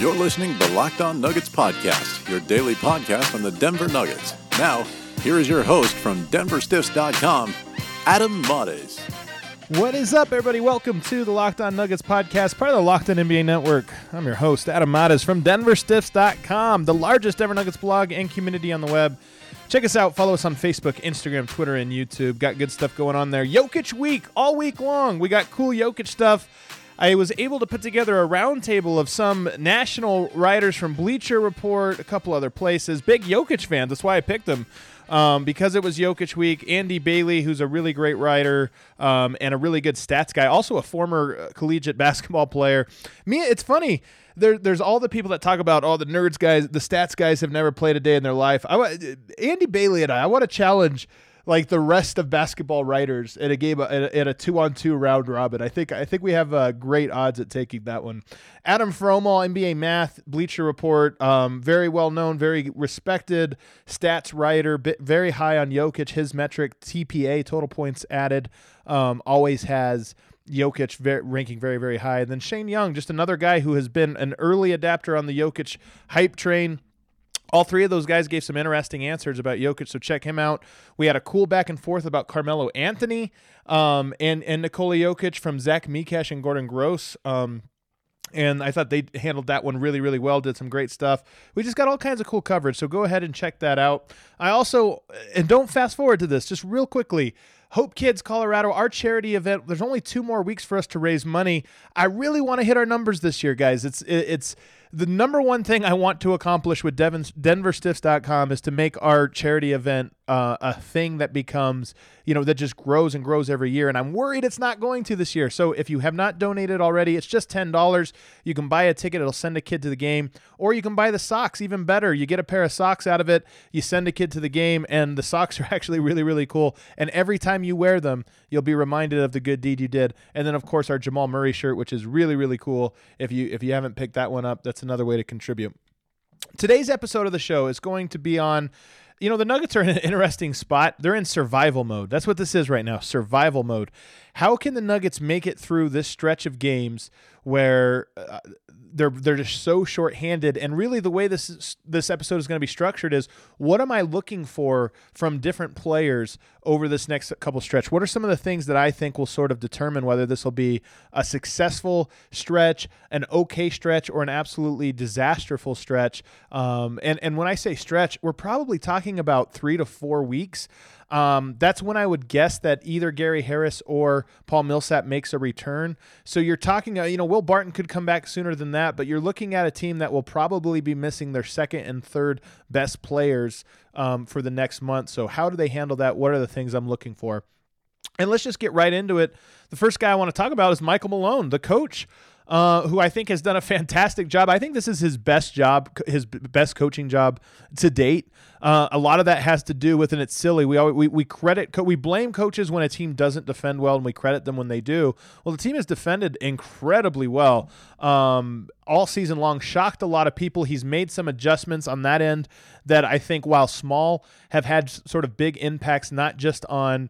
You're listening to the Locked On Nuggets podcast, your daily podcast on the Denver Nuggets. Now, here is your host from DenverStiffs.com, Adam Mares. What is up, everybody? Welcome to the Locked On Nuggets podcast, part of the Locked On NBA Network. I'm your host, Adam Mares from DenverStiffs.com, the largest Denver Nuggets blog and community on the web. Check us out. Follow us on Facebook, Instagram, Twitter, and YouTube. Got good stuff going on there. Jokic week, all week long. We got cool Jokic stuff. I was able to put together a roundtable of some national writers from Bleacher Report, a couple other places. Big Jokic fans. That's why I picked them. Because it was Jokic week. Andy Bailey, who's a really great writer and a really good stats guy, also a former collegiate basketball player. It's funny. There's all the people that talk about all the nerds guys, the stats guys have never played a day in their life. Andy Bailey and I want to challenge like the rest of basketball writers at a game at a 2-on-2 round robin. I think we have great odds at taking that one. Adam Fromall, NBA Math, Bleacher Report, very well known, very respected stats writer, very high on Jokic. His metric TPA, total points added, always has Jokic ranking very, very high. And then Shane Young, just another guy who has been an early adapter on the Jokic hype train. All three of those guys gave some interesting answers about Jokic, so check him out. We had a cool back and forth about Carmelo Anthony and Nikola Jokic from Zach Mikesh and Gordon Gross. And I thought they handled that one really, really well, did some great stuff. We just got all kinds of cool coverage, so go ahead and check that out. I also, and don't fast forward to this, just real quickly, Hope Kids Colorado, our charity event, there's only 2 more weeks for us to raise money. I really want to hit our numbers this year, guys. It's the number one thing I want to accomplish with DenverStiffs.com is to make our charity event a thing that becomes, that just grows and grows every year. And I'm worried it's not going to this year. So if you have not donated already, it's just $10. You can buy a ticket. It'll send a kid to the game. Or you can buy the socks. Even better. You get a pair of socks out of it. You send a kid to the game. And the socks are actually really, really cool. And every time you wear them, you'll be reminded of the good deed you did. And then, of course, our Jamal Murray shirt, which is really, really cool. If you haven't picked that one up, that's another way to contribute. Today's episode of the show is going to be on, the Nuggets are in an interesting spot. They're in survival mode. That's what this is right now, survival mode. How can the Nuggets make it through this stretch of games where they're just so shorthanded? And really the way this episode is going to be structured is, what am I looking for from different players over this next couple stretch? What are some of the things that I think will sort of determine whether this will be a successful stretch, an okay stretch, or an absolutely disasterful stretch? And when I say stretch, we're probably talking about 3 to 4 weeks. That's when I would guess that either Gary Harris or Paul Millsap makes a return. So you're talking, Will Barton could come back sooner than that, but you're looking at a team that will probably be missing their second and third best players for the next month. So how do they handle that? What are the things I'm looking for? And let's just get right into it. The first guy I want to talk about is Michael Malone, the coach, who I think has done a fantastic job. I think this is his best job, his best coaching job to date. A lot of that has to do with, and it's silly, we blame coaches when a team doesn't defend well, and we credit them when they do. Well, the team has defended incredibly well all season long, shocked a lot of people. He's made some adjustments on that end that I think, while small, have had sort of big impacts, not just on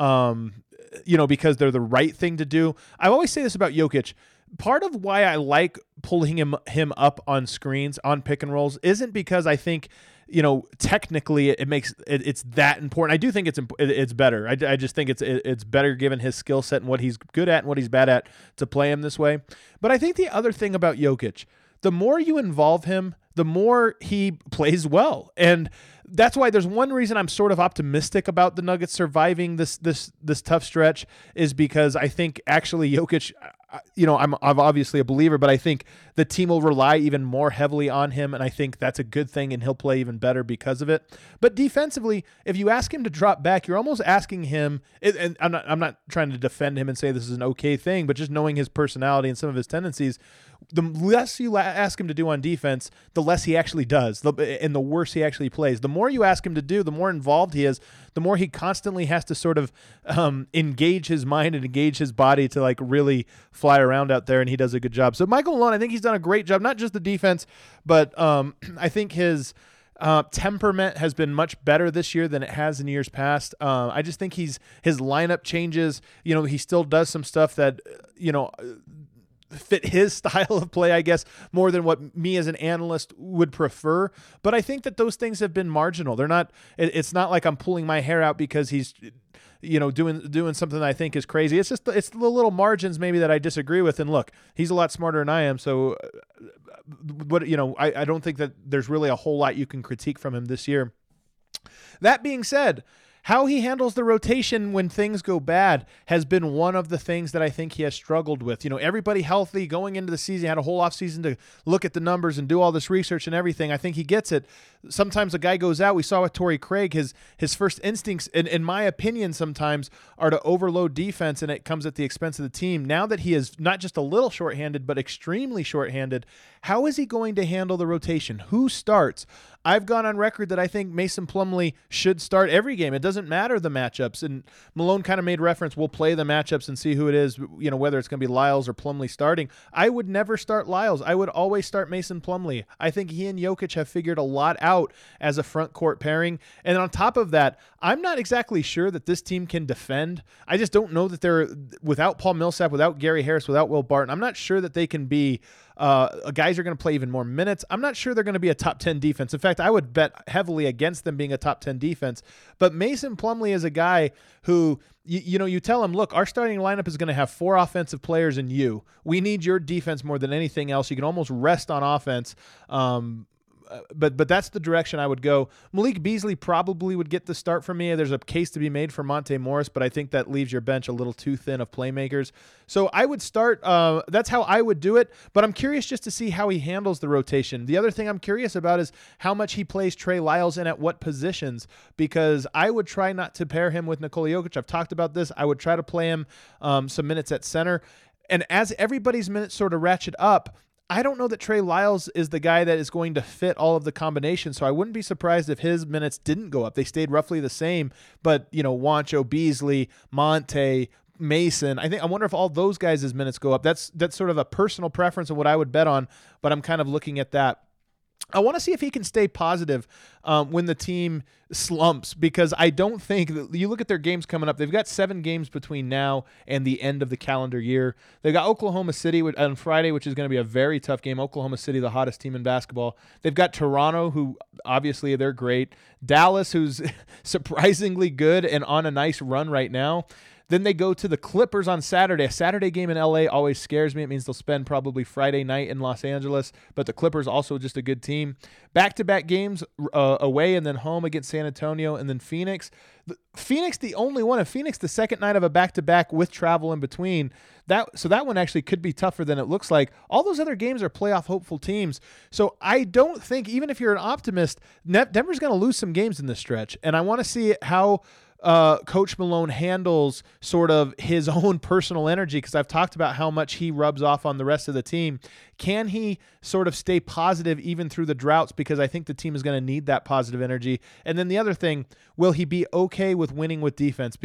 because they're the right thing to do. I always say this about Jokic. Part of why I like pulling him up on screens, on pick and rolls, isn't because I think, technically it's that important. I do think it's better. I just think it's better given his skill set and what he's good at and what he's bad at to play him this way. But I think the other thing about Jokic, the more you involve him, the more he plays well. And that's why there's one reason I'm sort of optimistic about the Nuggets surviving this tough stretch, is because I think actually Jokic, I'm obviously a believer, but I think the team will rely even more heavily on him, and I think that's a good thing, and he'll play even better because of it. But defensively, if you ask him to drop back, you're almost asking him, and I'm not trying to defend him and say this is an okay thing, but just knowing his personality and some of his tendencies, the less you ask him to do on defense, the less he actually does, and the worse he actually plays. The more you ask him to do, the more involved he is, the more he constantly has to sort of engage his mind and engage his body to like really fly around out there, and he does a good job. So Michael Malone, I think he's done a great job, not just the defense, but I think his temperament has been much better this year than it has in years past. I just think his lineup changes. He still does some stuff that fit his style of play, I guess, more than what me as an analyst would prefer. But I think that those things have been marginal. They're not. It's not like I'm pulling my hair out because he's, doing something that I think is crazy. It's just it's the little margins maybe that I disagree with. And look, he's a lot smarter than I am, so I don't think that there's really a whole lot you can critique from him this year. That being said, how he handles the rotation when things go bad has been one of the things that I think he has struggled with. Everybody healthy going into the season, had a whole offseason to look at the numbers and do all this research and everything. I think he gets it. Sometimes a guy goes out. We saw with Torrey Craig, his first instincts, in my opinion, sometimes are to overload defense, and it comes at the expense of the team. Now that he is not just a little shorthanded, but extremely shorthanded, how is he going to handle the rotation? Who starts? I've gone on record that I think Mason Plumlee should start every game. It doesn't matter the matchups. And Malone kind of made reference, we'll play the matchups and see who it is, whether it's going to be Lyles or Plumlee starting. I would never start Lyles. I would always start Mason Plumlee. I think he and Jokic have figured a lot out as a front court pairing. And on top of that, I'm not exactly sure that this team can defend. I just don't know that they're, without Paul Millsap, without Gary Harris, without Will Barton, I'm not sure that they can be guys are going to play even more minutes. I'm not sure they're going to be a top 10 defense. In fact, I would bet heavily against them being a top 10 defense. But Mason Plumlee is a guy who, you tell him, look, our starting lineup is going to have 4 offensive players and you. We need your defense more than anything else. You can almost rest on offense. But that's the direction I would go. Malik Beasley probably would get the start for me. There's a case to be made for Monte Morris, but I think that leaves your bench a little too thin of playmakers. So I would start. That's how I would do it. But I'm curious just to see how he handles the rotation. The other thing I'm curious about is how much he plays Trey Lyles and at what positions, because I would try not to pair him with Nikola Jokic. I've talked about this. I would try to play him some minutes at center. And as everybody's minutes sort of ratchet up, I don't know that Trey Lyles is the guy that is going to fit all of the combinations, so I wouldn't be surprised if his minutes didn't go up. They stayed roughly the same, but, Juancho, Beasley, Monte, Mason, I wonder if all those guys' minutes go up. That's sort of a personal preference of what I would bet on, but I'm kind of looking at that. I want to see if he can stay positive when the team slumps, because I don't think that, you look at their games coming up, they've got 7 games between now and the end of the calendar year. They've got Oklahoma City on Friday, which is going to be a very tough game. Oklahoma City, the hottest team in basketball. They've got Toronto, who obviously they're great. Dallas, who's surprisingly good and on a nice run right now. Then they go to the Clippers on Saturday. A Saturday game in LA always scares me. It means they'll spend probably Friday night in Los Angeles, but the Clippers also just a good team. Back-to-back games away and then home against San Antonio and then Phoenix. Phoenix, the only one. And Phoenix, the second night of a back-to-back with travel in between. So that one actually could be tougher than it looks like. All those other games are playoff hopeful teams. So I don't think, even if you're an optimist, Denver's going to lose some games in this stretch. And I want to see how Coach Malone handles sort of his own personal energy, because I've talked about how much he rubs off on the rest of the team. Can he sort of stay positive even through the droughts? Because I think the team is going to need that positive energy. And then the other thing, will he be okay with winning with defense?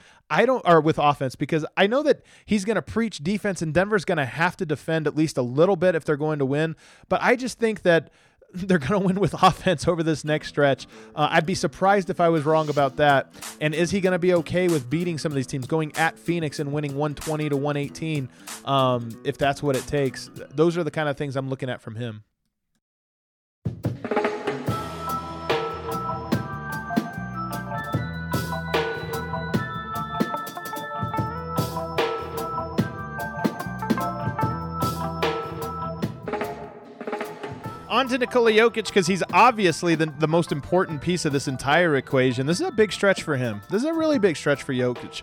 Or with offense, because I know that he's going to preach defense and Denver's going to have to defend at least a little bit if they're going to win. But I just think that they're going to win with offense over this next stretch. I'd be surprised if I was wrong about that. And is he going to be okay with beating some of these teams, going at Phoenix and winning 120 to 118, if that's what it takes? Those are the kind of things I'm looking at from him. On to Nikola Jokic, because he's obviously the most important piece of this entire equation. This is a big stretch for him. This is a really big stretch for Jokic.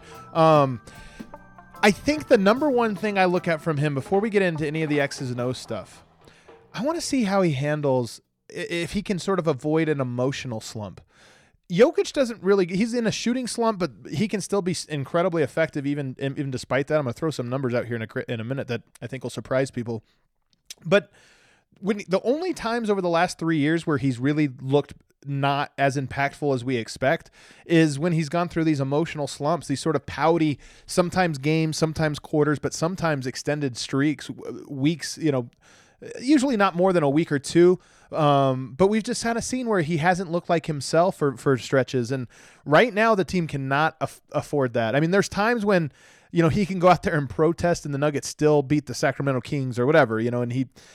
I think the number one thing I look at from him before we get into any of the X's and O's stuff, I want to see how he handles, if he can sort of avoid an emotional slump. Jokic doesn't really, he's in a shooting slump, but he can still be incredibly effective even despite that. I'm going to throw some numbers out here in a minute that I think will surprise people. But the only times over the last 3 years where he's really looked not as impactful as we expect is when he's gone through these emotional slumps, these sort of pouty, sometimes games, sometimes quarters, but sometimes extended streaks, weeks, usually not more than a week or two. But we've just kind of seen where he hasn't looked like himself for stretches. And right now the team cannot afford that. I mean, there's times when he can go out there and protest and the Nuggets still beat the Sacramento Kings or whatever, and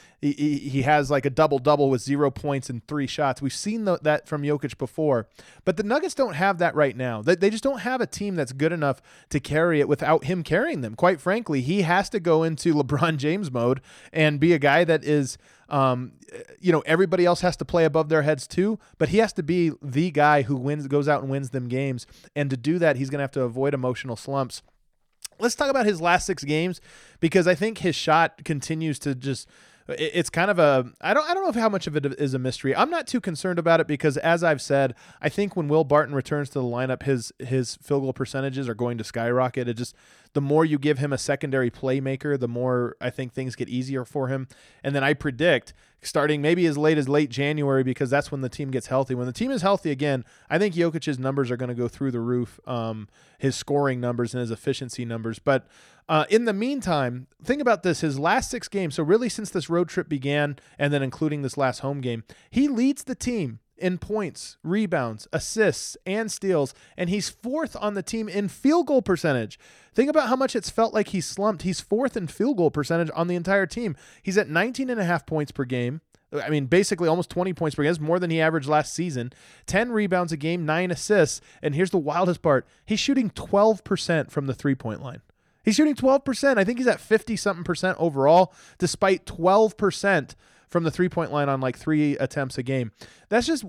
he has like a double-double with 0 points and 3 shots. We've seen that from Jokic before, but the Nuggets don't have that right now. They just don't have a team that's good enough to carry it without him carrying them. Quite frankly, he has to go into LeBron James mode and be a guy that is, everybody else has to play above their heads too, but he has to be the guy who goes out and wins them games. And to do that, he's going to have to avoid emotional slumps. Let's talk about his last 6 games, because I think his shot continues to just – it's kind of I don't know how much of it is a mystery. I'm not too concerned about it because, as I've said, I think when Will Barton returns to the lineup, his field goal percentages are going to skyrocket. The more you give him a secondary playmaker, the more I think things get easier for him. And then I predict starting maybe as late January, because that's when the team gets healthy. When the team is healthy again, I think Jokic's numbers are going to go through the roof, his scoring numbers and his efficiency numbers. But in the meantime, think about this. His last 6 games, so really since this road trip began and then including this last home game, he leads the team in points, rebounds, assists, and steals, and he's 4th on the team in field goal percentage. Think about how much it's felt like he's slumped. He's 4th in field goal percentage on the entire team. He's at 19.5 points per game. I mean, basically almost 20 points per game. That's more than he averaged last season. 10 rebounds a game, 9 assists, and here's the wildest part. He's shooting 12% from the three-point line. He's shooting 12%. I think he's at 50-something% overall, despite 12% from the three-point line on like 3 attempts a game. That's just,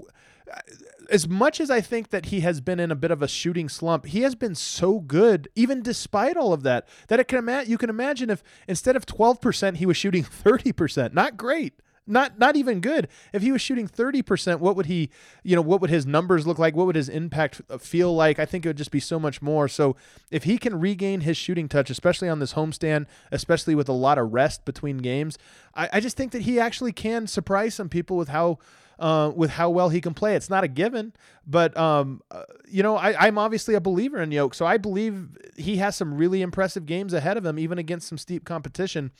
as much as I think that he has been in a bit of a shooting slump, he has been so good, even despite all of that, that you can imagine if instead of 12%, he was shooting 30%. Not great. Not even good. If he was shooting 30%, what would his numbers look like? What would his impact feel like? I think it would just be so much more. So if he can regain his shooting touch, especially on this homestand, especially with a lot of rest between games, I just think that he actually can surprise some people with how well he can play. It's not a given, but I'm obviously a believer in Yoke, so I believe he has some really impressive games ahead of him, even against some steep competition.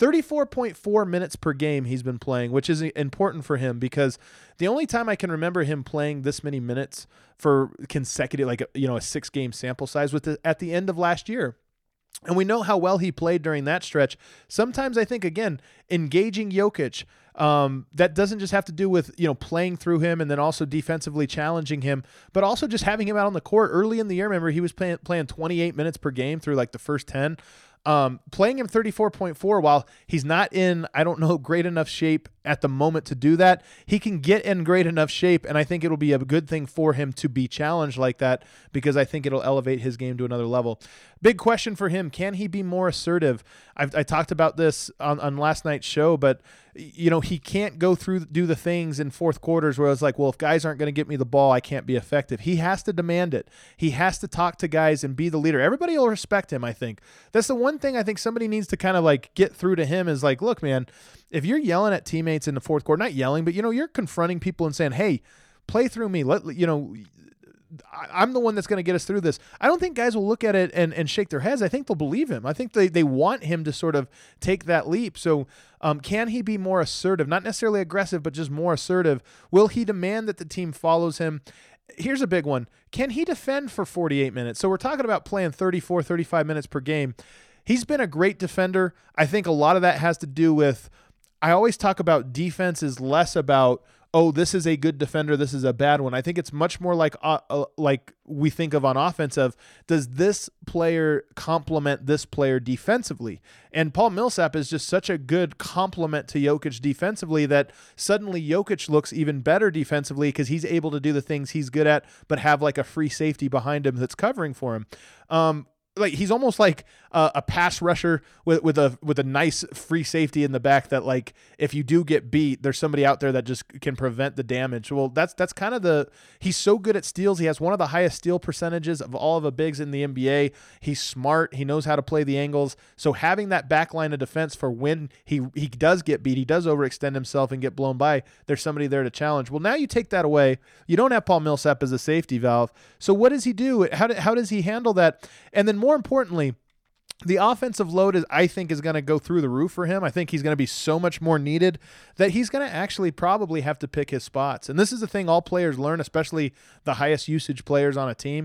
34.4 minutes per game he's been playing, which is important for him because the only time I can remember him playing this many minutes for consecutive, like a 6-game sample size, was at the end of last year. And we know how well he played during that stretch. Sometimes I think, again, engaging Jokic, that doesn't just have to do with, playing through him and then also defensively challenging him, but also just having him out on the court early in the year. Remember, he was playing 28 minutes per game through like the first 10. Playing him 34.4 while he's not in, great enough shape at the moment to do that. He can get in great enough shape, and I think it'll be a good thing for him to be challenged like that because I think it'll elevate his game to another level. Big question for him. Can he be more assertive? I talked about this on last night's show, but he can't do the things in fourth quarters where it's like, well, if guys aren't going to get me the ball, I can't be effective. He has to demand it. He has to talk to guys and be the leader. Everybody will respect him, I think. That's the one thing I think somebody needs to kind of like get through to him is like, look, man, if you're yelling at teammates in the fourth quarter, not yelling, but you're confronting people and saying, hey, play through me. I'm the one that's going to get us through this. I don't think guys will look at it and shake their heads. I think they'll believe him. I think they want him to sort of take that leap. So can he be more assertive? Not necessarily aggressive, but just more assertive. Will he demand that the team follows him? Here's a big one. Can he defend for 48 minutes? So we're talking about playing 34, 35 minutes per game. He's been a great defender. I think a lot of that has to do with, I always talk about defense is less about, oh, this is a good defender, this is a bad one. I think it's much more like we think of on offense of, does this player complement this player defensively? And Paul Millsap is just such a good complement to Jokic defensively that suddenly Jokic looks even better defensively because he's able to do the things he's good at, but have like a free safety behind him that's covering for him. Like he's almost like a pass rusher with a nice free safety in the back that, like, if you do get beat, there's somebody out there that just can prevent the damage. Well, that's kind of he's so good at steals. He has one of the highest steal percentages of all of the bigs in the NBA. He's smart. He knows how to play the angles. So having that back line of defense for when he does get beat, he does overextend himself and get blown by, there's somebody there to challenge. Well, now you take that away. You don't have Paul Millsap as a safety valve. So what does he do? How does he handle that? And then more importantly, the offensive load I think is going to go through the roof for him. I think he's going to be so much more needed that he's going to actually probably have to pick his spots. And this is the thing all players learn, especially the highest usage players on a team.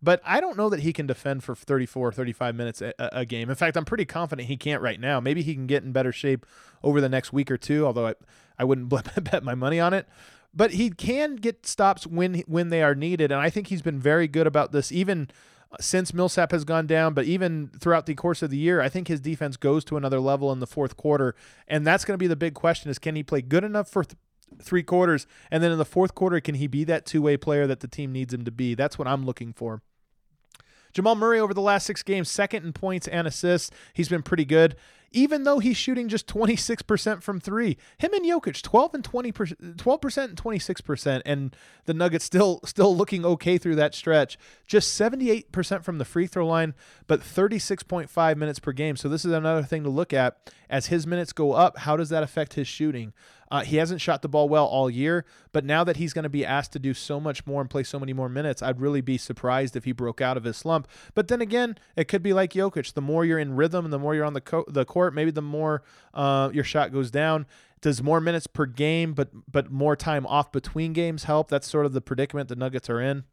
but I don't know that he can defend for 34, 35 minutes a game. In fact, I'm pretty confident he can't right now. Maybe he can get in better shape over the next week or two, although I wouldn't bet my money on it. But he can get stops when they are needed, and I think he's been very good about this, even since Millsap has gone down, but even throughout the course of the year. I think his defense goes to another level in the fourth quarter, and that's going to be the big question: is can he play good enough for 3 quarters, and then in the fourth quarter, can he be that two-way player that the team needs him to be? That's what I'm looking for. Jamal Murray over the last 6 games, second in points and assists. He's been pretty good, even though he's shooting just 26% from 3. Him and Jokic, 12% and 26%, and the Nuggets still looking okay through that stretch. Just 78% from the free throw line, but 36.5 minutes per game. So this is another thing to look at. As his minutes go up, how does that affect his shooting? He hasn't shot the ball well all year, but now that he's going to be asked to do so much more and play so many more minutes, I'd really be surprised if he broke out of his slump. But then again, it could be like Jokic. The more you're in rhythm and the more you're on the court, maybe the more your shot goes down. Does more minutes per game but more time off between games help? That's sort of the predicament the Nuggets are in.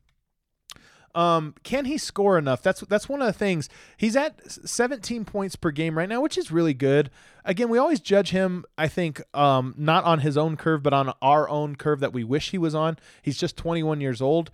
Can he score enough? That's one of the things. He's at 17 points per game right now, which is really good. Again, we always judge him, I think, not on his own curve, but on our own curve that we wish he was on. He's just 21 years old.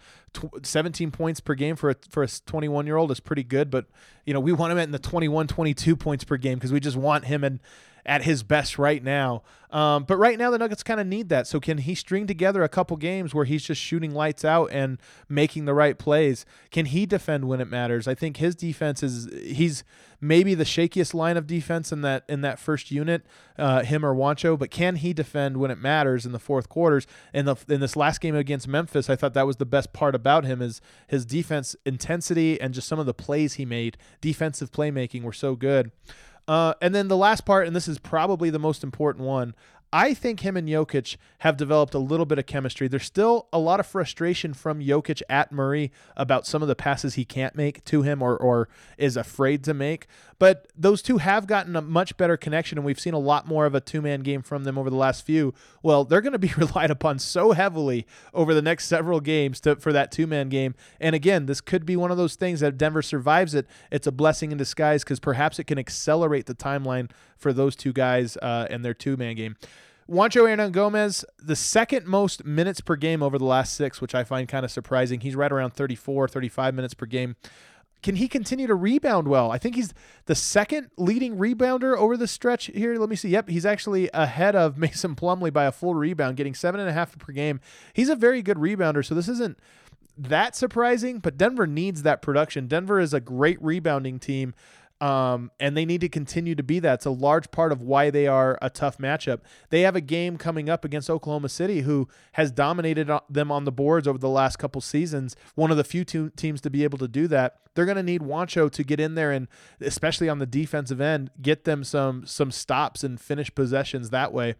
17 points per game for a 21-year-old is pretty good, but we want him at in the 21, 22 points per game because we just want him at his best right now. But right now the Nuggets kind of need that. So can he string together a couple games where he's just shooting lights out and making the right plays? Can he defend when it matters? I think his defense he's maybe the shakiest line of defense in that first unit, him or Juancho, but can he defend when it matters in the fourth quarters? In this last game against Memphis, I thought that was the best part about him is his defense intensity and just some of the plays he made. Defensive playmaking were so good. And then the last part, and this is probably the most important one, I think him and Jokic have developed a little bit of chemistry. There's still a lot of frustration from Jokic at Murray about some of the passes he can't make to him or is afraid to make. But those two have gotten a much better connection, and we've seen a lot more of a two-man game from them over the last few. Well, they're going to be relied upon so heavily over the next several games for that two-man game. And again, this could be one of those things that if Denver survives it, it's a blessing in disguise because perhaps it can accelerate the timeline for those two guys and their two-man game. Juancho Hernangomez, the second most minutes per game over the last 6, which I find kind of surprising. He's right around 34, 35 minutes per game. Can he continue to rebound well? I think he's the second leading rebounder over the stretch here. Let me see. Yep, he's actually ahead of Mason Plumlee by a full rebound, getting 7.5 per game. He's a very good rebounder, so this isn't that surprising, but Denver needs that production. Denver is a great rebounding team. And they need to continue to be that. It's a large part of why they are a tough matchup. They have a game coming up against Oklahoma City, who has dominated them on the boards over the last couple seasons. One of the few teams to be able to do that. They're going to need Juancho to get in there and, especially on the defensive end, get them some stops and finish possessions that way.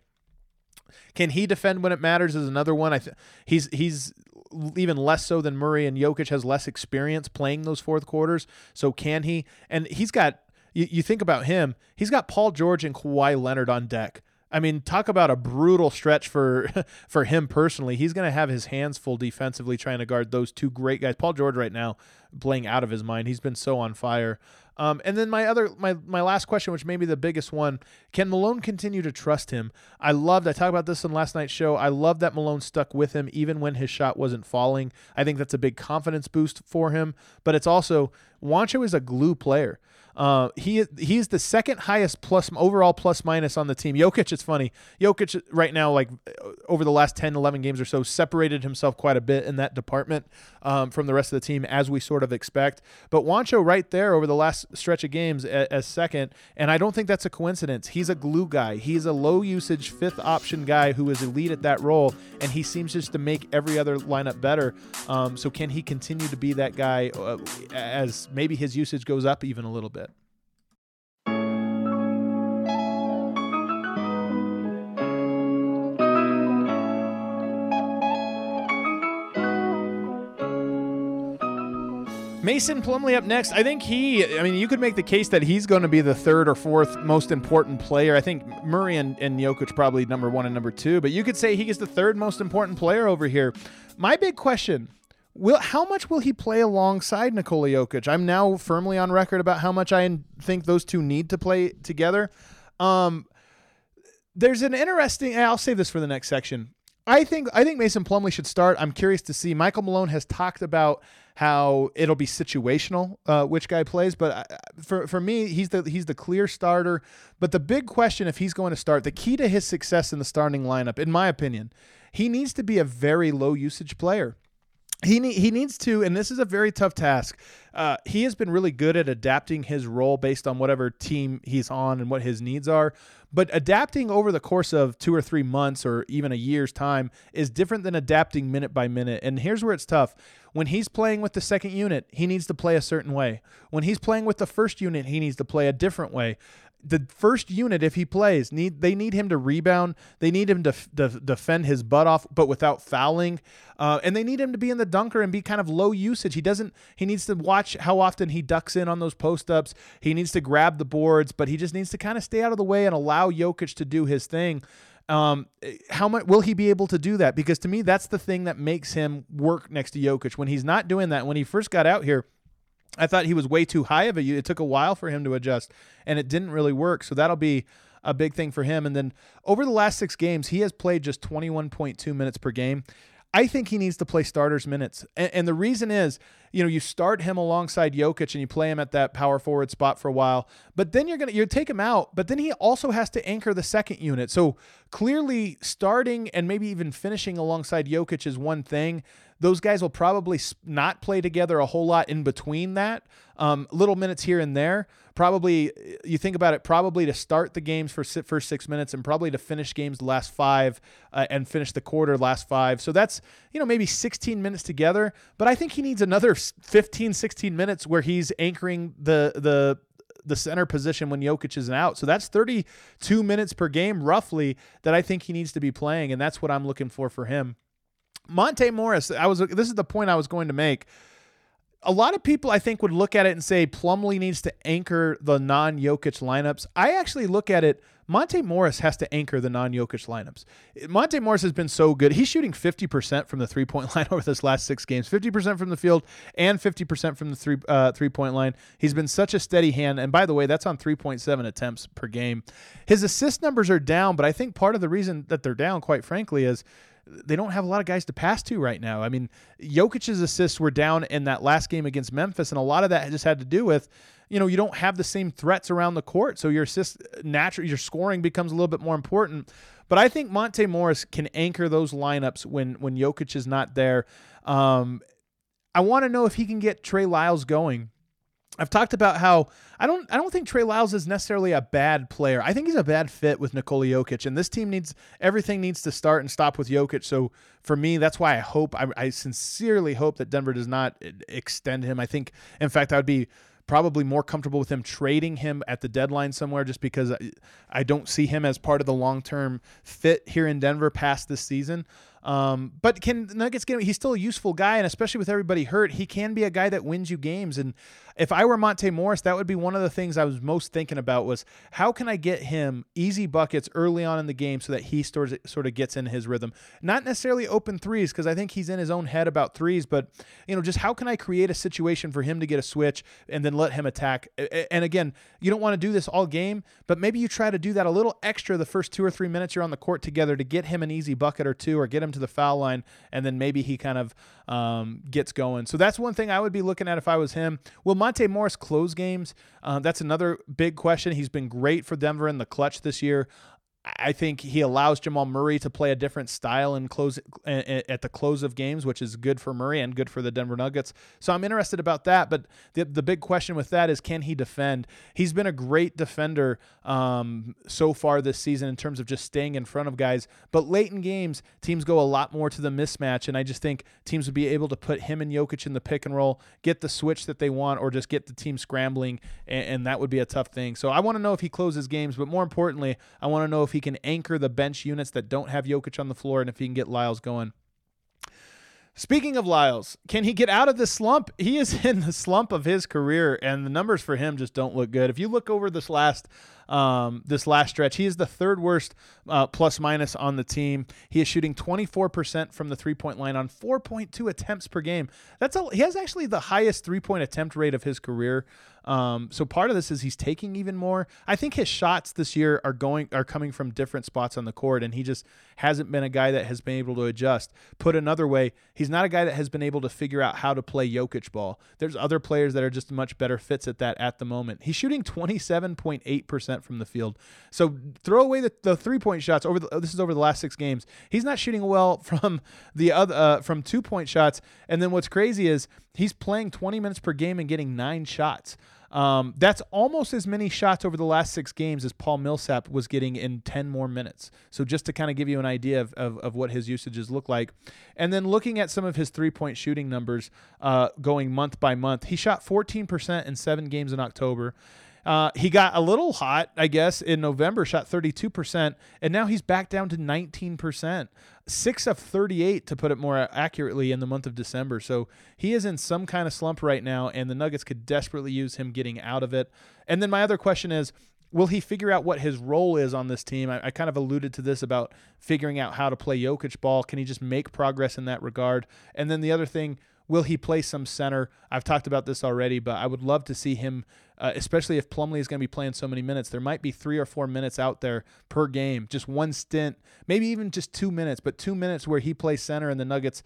Can he defend when it matters is another one. He's even less so than Murray, and Jokic has less experience playing those fourth quarters. So can he? And he's got, you think about him, he's got Paul George and Kawhi Leonard on deck. I mean, talk about a brutal stretch for him personally. He's going to have his hands full defensively trying to guard those two great guys. Paul George right now playing out of his mind. He's been so on fire. And then my last question, which may be the biggest one, can Malone continue to trust him? I talked about this on last night's show. I love that Malone stuck with him even when his shot wasn't falling. I think that's a big confidence boost for him. But it's also, Juancho is a glue player. He's the second highest overall plus minus on the team. Jokic, it's funny. Jokic right now, like over the last 10, 11 games or so, separated himself quite a bit in that department from the rest of the team, as we sort of expect. But Juancho right there over the last stretch of games as second, and I don't think that's a coincidence. He's a glue guy. He's a low usage fifth option guy who is elite at that role, and he seems just to make every other lineup better. So can he continue to be that guy as maybe his usage goes up even a little bit? Mason Plumlee up next. I think you could make the case that he's going to be the third or fourth most important player. I think Murray and Jokic probably number 1 and number 2, but you could say he is the third most important player over here. My big question, How much will he play alongside Nikola Jokic? I'm now firmly on record about how much I think those two need to play together. There's an interesting, I'll save this for the next section. I think Mason Plumlee should start. I'm curious to see. Michael Malone has talked about how it'll be situational, which guy plays. But for me, he's the clear starter. But the big question, if he's going to start, the key to his success in the starting lineup, in my opinion, he needs to be a very low usage player. He needs to, and this is a very tough task. He has been really good at adapting his role based on whatever team he's on and what his needs are. But adapting over the course of 2 or 3 months or even a year's time is different than adapting minute by minute. And here's where it's tough. When he's playing with the second unit, he needs to play a certain way. When he's playing with the first unit, he needs to play a different way. The first unit, if he plays, they need him to rebound. They need him to defend his butt off, but without fouling. And they need him to be in the dunker and be kind of low usage. He needs to watch how often he ducks in on those post-ups. He needs to grab the boards, but he just needs to kind of stay out of the way and allow Jokic to do his thing. How much will he be able to do that? Because to me, that's the thing that makes him work next to Jokic. When he's not doing that, when he first got out here, I thought he was way too high of it took a while for him to adjust, and it didn't really work. So that'll be a big thing for him. And then over the last 6 games, he has played just 21.2 minutes per game. I think he needs to play starters minutes. And the reason is, you start him alongside Jokic and you play him at that power forward spot for a while, but then you take him out, but then he also has to anchor the second unit. So clearly starting and maybe even finishing alongside Jokic is one thing. Those guys will probably not play together a whole lot in between that. Little minutes here and there. Probably, you think about it, probably to start the games for first 6 minutes and probably to finish games the last 5 and finish the quarter last 5. So that's, maybe 16 minutes together. But I think he needs another 15, 16 minutes where he's anchoring the center position when Jokic isn't out. So that's 32 minutes per game roughly that I think he needs to be playing, and that's what I'm looking for him. Monte Morris, this is the point I was going to make. A lot of people, I think, would look at it and say Plumlee needs to anchor the non-Jokic lineups. I actually look at it, Monte Morris has to anchor the non-Jokic lineups. Monte Morris has been so good. He's shooting 50% from the three-point line over this last 6 games, 50% from the field and 50% from the three-point line. He's been such a steady hand. And by the way, that's on 3.7 attempts per game. His assist numbers are down, but I think part of the reason that they're down, quite frankly, is they don't have a lot of guys to pass to right now. I mean, Jokic's assists were down in that last game against Memphis, and a lot of that just had to do with, you don't have the same threats around the court, so your assist naturally, your scoring becomes a little bit more important. But I think Monte Morris can anchor those lineups when Jokic is not there. I want to know if he can get Trey Lyles going. I've talked about how I don't think Trey Lyles is necessarily a bad player. I think he's a bad fit with Nikola Jokic, and this team everything needs to start and stop with Jokic. So for me, that's why I sincerely hope that Denver does not extend him. I think, in fact, I would be probably more comfortable with him trading him at the deadline somewhere, just because I don't see him as part of the long-term fit here in Denver past this season. But can the Nuggets get him? He's still a useful guy, and especially with everybody hurt, he can be a guy that wins you games. And if I were Monte Morris, that would be one of the things I was most thinking about was how can I get him easy buckets early on in the game so that he sort of gets in his rhythm. Not necessarily open threes, because I think he's in his own head about threes, but just how can I create a situation for him to get a switch and then let him attack. And again, you don't want to do this all game, but maybe you try to do that a little extra the first 2 or 3 minutes you're on the court together to get him an easy bucket or two, or get him to the foul line, and then maybe he kind of gets going. So that's one thing I would be looking at if I was him. Will Monte Morris close games? That's another big question. He's been great for Denver in the clutch this year. I think he allows Jamal Murray to play a different style and close at the close of games, which is good for Murray and good for the Denver Nuggets. So I'm interested about that. But the big question with that is, can he defend? He's been a great defender so far this season in terms of just staying in front of guys. But late in games, teams go a lot more to the mismatch, and I just think teams would be able to put him and Jokic in the pick and roll, get the switch that they want, or just get the team scrambling, and that would be a tough thing. So I want to know if he closes games, but more importantly, I want to know if he can anchor the bench units that don't have Jokic on the floor, and if he can get Lyles going. Speaking of Lyles, can he get out of this slump? He is in the slump of his career, and the numbers for him just don't look good. If you look over this last this last stretch. He is the third worst plus minus on the team. He is shooting 24% from the 3-point line on 4.2 attempts per game. He has actually the highest 3-point attempt rate of his career. So part of this is he's taking even more. I think his shots this year are coming from different spots on the court, and he just hasn't been a guy that has been able to adjust. Put another way, he's not a guy that has been able to figure out how to play Jokic ball. There's other players that are just much better fits at that at the moment. He's shooting 27.8% from the field. So throw away the 3-point shots. This is over the last 6 games. He's not shooting well from the other from 2-point shots. And then what's crazy is he's playing 20 minutes per game and getting 9 shots. That's almost as many shots over the last 6 games as Paul Millsap was getting in 10 more minutes. So just to kind of give you an idea of what his usages look like. And then looking at some of his 3-point shooting numbers going month by month, he shot 14% in 7 games in October. He got a little hot, I guess, in November, shot 32%, and now he's back down to 19%. 6 of 38, to put it more accurately, in the month of December. So he is in some kind of slump right now, and the Nuggets could desperately use him getting out of it. And then my other question is, will he figure out what his role is on this team? I kind of alluded to this about figuring out how to play Jokic ball. Can he just make progress in that regard? And then the other thing, will he play some center? I've talked about this already, but I would love to see him, especially if Plumlee is going to be playing so many minutes. There might be 3 or 4 minutes out there per game, just one stint, maybe even just 2 minutes, but 2 minutes where he plays center and the Nuggets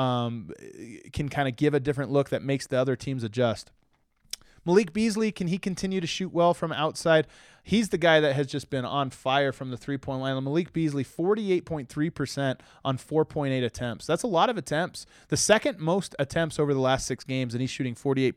can kind of give a different look that makes the other teams adjust. Malik Beasley, can he continue to shoot well from outside? He's the guy that has just been on fire from the 3-point line. Malik Beasley, 48.3% on 4.8 attempts. That's a lot of attempts. The second most attempts over the last 6 games, and he's shooting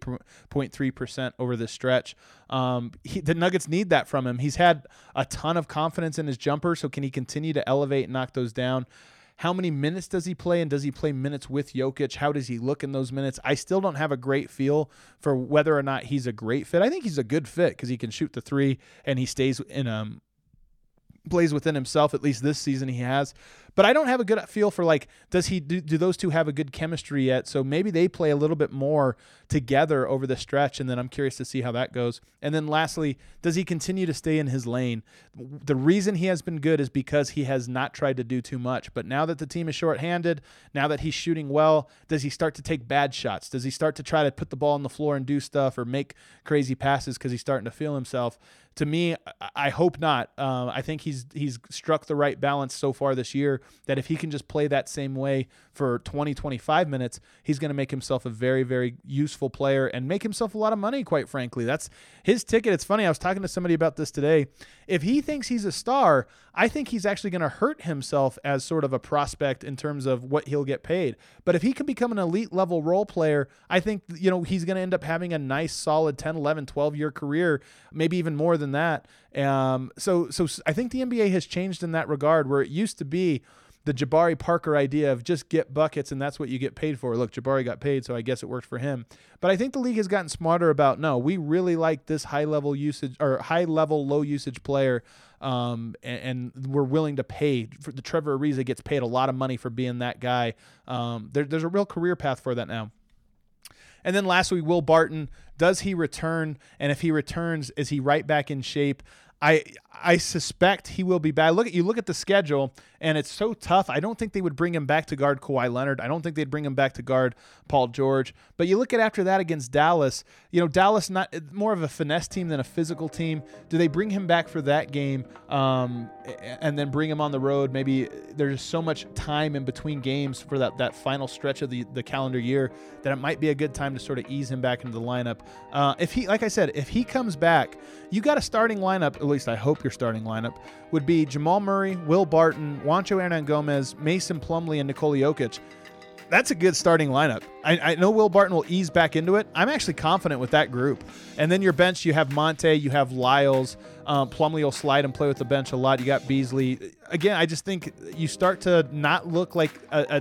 48.3% over this stretch. The Nuggets need that from him. He's had a ton of confidence in his jumper, so can he continue to elevate and knock those down? How many minutes does he play, and does he play minutes with Jokic? How does he look in those minutes? I still don't have a great feel for whether or not he's a great fit. I think he's a good fit because he can shoot the 3 and he stays in plays within himself. At least this season he has. But I don't have a good feel for, like, do those two have a good chemistry yet? So maybe they play a little bit more together over the stretch, and then I'm curious to see how that goes. And then lastly, does he continue to stay in his lane? The reason he has been good is because he has not tried to do too much. But now that the team is shorthanded, now that he's shooting well, does he start to take bad shots? Does he start to try to put the ball on the floor and do stuff or make crazy passes because he's starting to feel himself? To me, I hope not. I think he's struck the right balance so far this year, that if he can just play that same way for 20, 25 minutes, he's going to make himself a very, very useful player and make himself a lot of money, quite frankly. That's his ticket. It's funny, I was talking to somebody about this today. If he thinks he's a star, I think he's actually going to hurt himself as sort of a prospect in terms of what he'll get paid. But if he can become an elite level role player, I think he's going to end up having a nice, solid 10, 11, 12-year career, maybe even more than that. So I think the NBA has changed in that regard, where it used to be the Jabari Parker idea of just get buckets and that's what you get paid for. Look, Jabari got paid, so I guess it worked for him. But I think the league has gotten smarter about, no, we really like this high-level usage or high-level, low-usage player, and we're willing to pay. For the Trevor Ariza gets paid a lot of money for being that guy. There's a real career path for that now. And then lastly, Will Barton, does he return? And if he returns, is he right back in shape? I suspect he will be back. You look at the schedule, and it's so tough. I don't think they would bring him back to guard Kawhi Leonard. I don't think they'd bring him back to guard Paul George. But you look at after that against Dallas, Dallas not more of a finesse team than a physical team. Do they bring him back for that game and then bring him on the road? Maybe there's so much time in between games for that final stretch of the calendar year that it might be a good time to sort of ease him back into the lineup. If he comes back, you got a starting lineup, at least I hope your starting lineup, would be Jamal Murray, Will Barton, Juancho Hernangomez, Mason Plumlee, and Nikola Jokic. That's a good starting lineup. I know Will Barton will ease back into it. I'm actually confident with that group. And then your bench, you have Monte, you have Lyles. Plumlee will slide and play with the bench a lot. You got Beasley. Again, I just think you start to not look like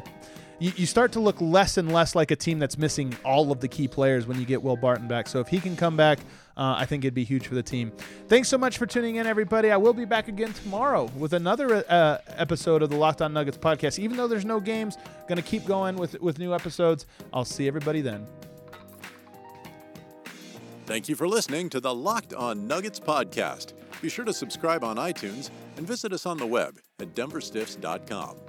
you start to look less and less like a team that's missing all of the key players when you get Will Barton back. So if he can come back, I think it'd be huge for the team. Thanks so much for tuning in, everybody. I will be back again tomorrow with another episode of the Locked On Nuggets podcast. Even though there's no games, going to keep going with new episodes. I'll see everybody then. Thank you for listening to the Locked On Nuggets podcast. Be sure to subscribe on iTunes and visit us on the web at denverstiffs.com.